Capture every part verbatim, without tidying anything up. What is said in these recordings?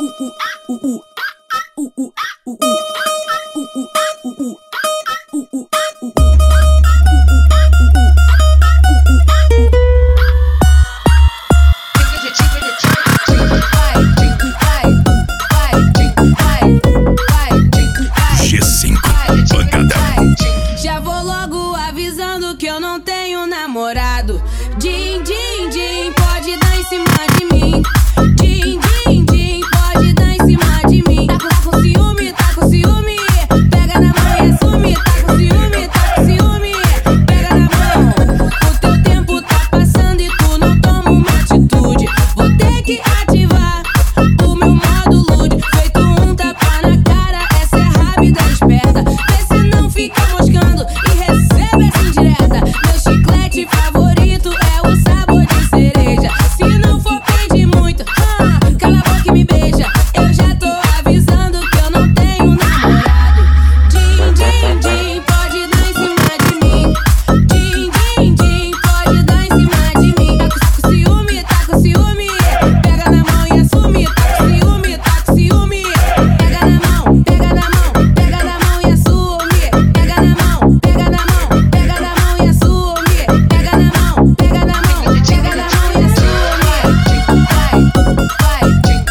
G cinco, pancadão. Já vou logo avisando que eu não tenho namorado. Din, din, din, pode dar em cima de mim. Din, din, din, pode dar em cima de mim. Tá, tá com ciúme, tá com ciúme. Pega na mão e assume. Tá com ciúme, tá com ciúme. Pega na mão. O teu tempo tá passando e tu não toma uma atitude. Vou ter que ativar o meu modo lude. Feito um tapa na cara, essa é rápida e esperta. Vê se não fica moscando e recebe essa indireta. Meu chiclete favorito é o sabor de cereja. Se não for pedir muito, ah, cala a boca e me beija. Eu já tô avisando que eu não tenho namorado. Din, din, din, pode dar em cima de mim. Din, din, din, pode dar em cima de mim. Tá com, tá com ciúme, tá com ciúme. Pega na mão e assume. Tá com ciúme, tá com ciúme. Pega na mão, pega na mão, pega na mão e assume. Pega na mão, pega na mão, pega na mão e assume. Pega na mão, pega na mão, pega na mão e assume. Vai, vai, vai,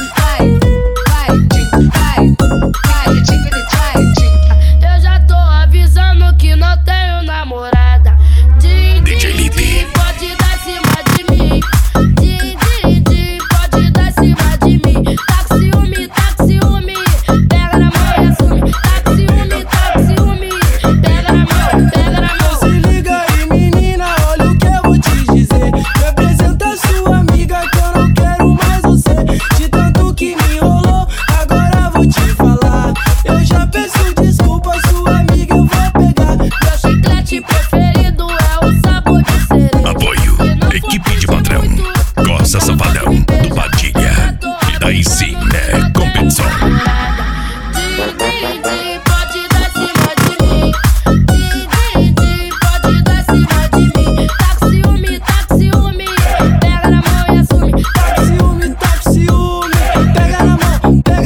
vai, vai. Eu já tô avisando que não tenho namorada. Din, D J Lipe. pode dar cima de mim. Din, din, din, pode dar cima de mim. Tá com ciúme, tá com ciúme. Pega na mão e assume. Tá com ciúme, tá com ciúme. Pega na mão, pega na mão. Se liga aí, menina, olha o que eu vou te dizer. Me apresenta sua amiga que eu não quero mais você. De tanto que me enrolou, agora vou te falar. Eu já peço desculpa, sua amiga eu vou pegar. Meu chiclete preferido é o sabor de cereja. Apoio, equipe de padrão. Costa Safadão, do Padilha. E daí sim, né? Competição. Din, din, din, pode dar cima de mim. Din, din, din, pode dar cima de mim. Tá com ciúme, tá com ciúme. Pega na mão e assume. Tá com ciúme, tá com ciúme. Pega na mão, pega